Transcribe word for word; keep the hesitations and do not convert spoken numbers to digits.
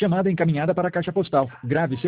Chamada encaminhada para a caixa postal. Grave seu